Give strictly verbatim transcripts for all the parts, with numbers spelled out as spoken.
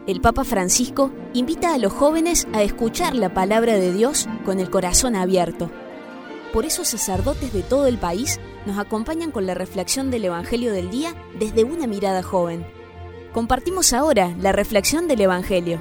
el Papa Francisco invita a los jóvenes a escuchar la palabra de Dios con el corazón abierto. Por eso sacerdotes de todo el país nos acompañan con la reflexión del Evangelio del día desde una mirada joven. Compartimos ahora la reflexión del Evangelio.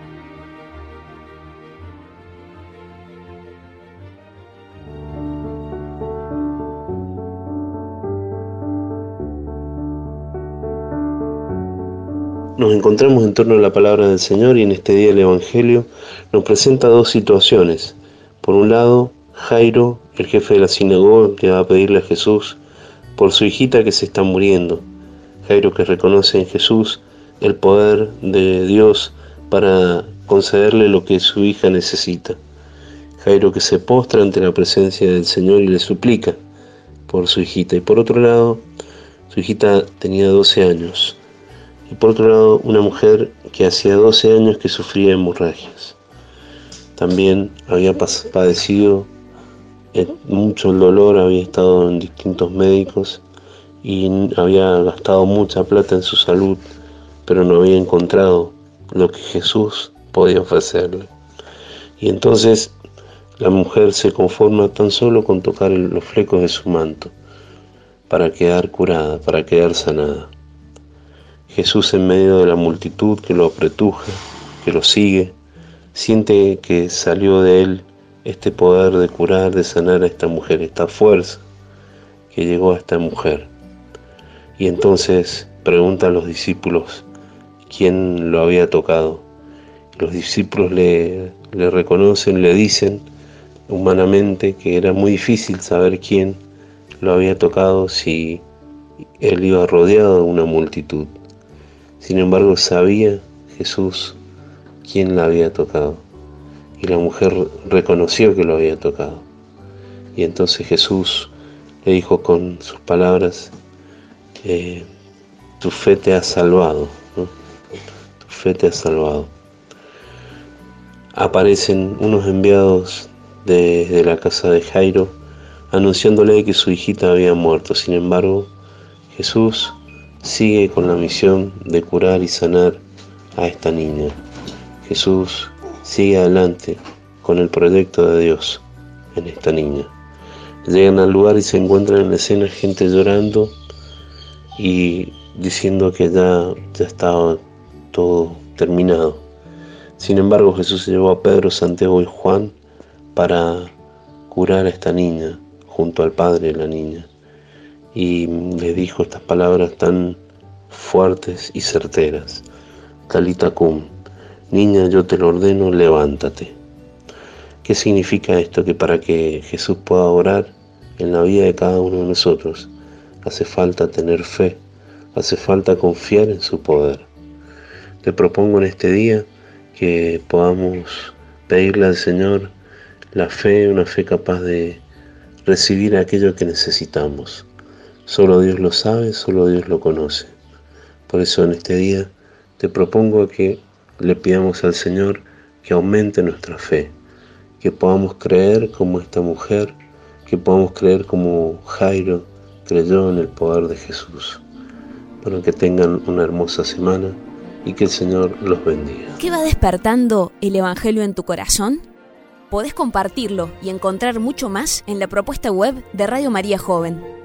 Nos encontramos en torno a la palabra del Señor y en este día el Evangelio nos presenta dos situaciones. Por un lado, Jairo, el jefe de la sinagoga, que va a pedirle a Jesús por su hijita que se está muriendo. Jairo que reconoce en Jesús el poder de Dios para concederle lo que su hija necesita. Jairo que se postra ante la presencia del Señor y le suplica por su hijita. Y por otro lado, su hijita tenía doce años. Y por otro lado, una mujer que hacía doce años que sufría hemorragias. También había padecido mucho el dolor, había estado en distintos médicos y había gastado mucha plata en su salud, pero no había encontrado lo que Jesús podía ofrecerle. Y entonces la mujer se conforma tan solo con tocar los flecos de su manto para quedar curada, para quedar sanada. Jesús, en medio de la multitud que lo apretuja, que lo sigue, siente que salió de él este poder de curar, de sanar a esta mujer, esta fuerza que llegó a esta mujer. Y entonces pregunta a los discípulos quién lo había tocado. Los discípulos le, le reconocen, le dicen humanamente que era muy difícil saber quién lo había tocado si él iba rodeado de una multitud. Sin embargo, sabía Jesús quién la había tocado. Y la mujer reconoció que lo había tocado. Y entonces Jesús le dijo con sus palabras, eh, tu fe te ha salvado, ¿no? Tu fe te ha salvado. Aparecen unos enviados de, de la casa de Jairo, anunciándole que su hijita había muerto. Sin embargo, Jesús sigue con la misión de curar y sanar a esta niña. Jesús sigue adelante con el proyecto de Dios en esta niña. Llegan al lugar y se encuentran en la escena gente llorando y diciendo que ya, ya estaba todo terminado. Sin embargo, Jesús llevó a Pedro, Santiago y Juan para curar a esta niña junto al padre de la niña. Y le dijo estas palabras tan fuertes y certeras. Talita cum, niña, yo te lo ordeno, levántate. ¿Qué significa esto? Que para que Jesús pueda obrar en la vida de cada uno de nosotros, hace falta tener fe, hace falta confiar en su poder. Te propongo en este día que podamos pedirle al Señor la fe, una fe capaz de recibir aquello que necesitamos. Solo Dios lo sabe, solo Dios lo conoce. Por eso en este día te propongo que le pidamos al Señor que aumente nuestra fe, que podamos creer como esta mujer, que podamos creer como Jairo creyó en el poder de Jesús. Para que tengan una hermosa semana y que el Señor los bendiga. ¿Qué va despertando el Evangelio en tu corazón? Podés compartirlo y encontrar mucho más en la propuesta web de Radio María Joven.